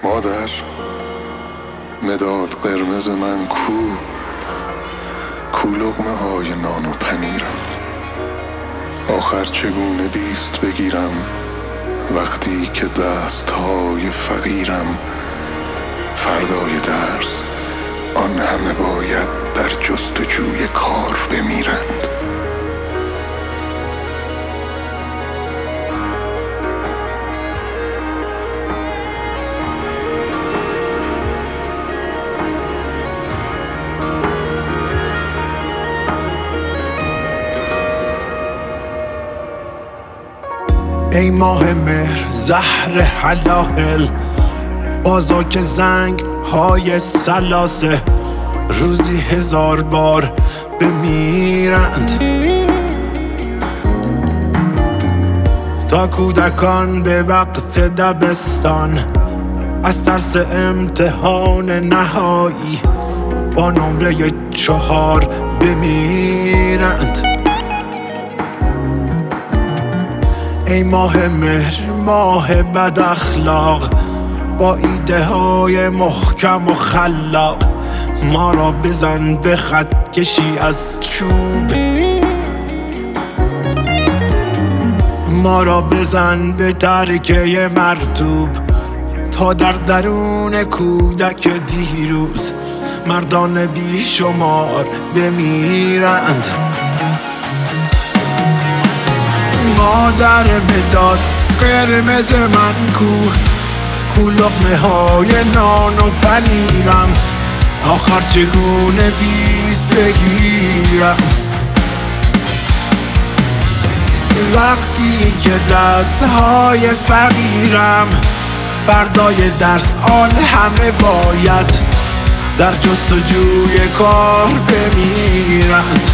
مادر، مداد قرمز من کو لقمه های نان و پنیرم. آخر چگونه بیست بگیرم وقتی که دست های فقیرم. فردای درس آن همه باید در جستجوی کار بمیرند. ای ماه مهر زهر حلاهل، بازا که زنگ های سلاسه روزی 1000 بار بمیرند. تا کودکان به وقت دبستان از ترس امتحان نهایی با نمره 4 بمیرند. ای ماه مهر ماه بد اخلاق، با ایده های محکم و خلاق ما را بزن به خط کشی از چوب. ما را بزن به ترکه مرطوب تا در درون کودک دیروز مردان بیشمار بمیرند. مادر مداد قرمز من کو لقمه های نان و پنیرم. آخر چگونه بیست بگیرم وقتی که دست های فقیرم. فردای درس آن همه باید در جستجوی کار بمیرند.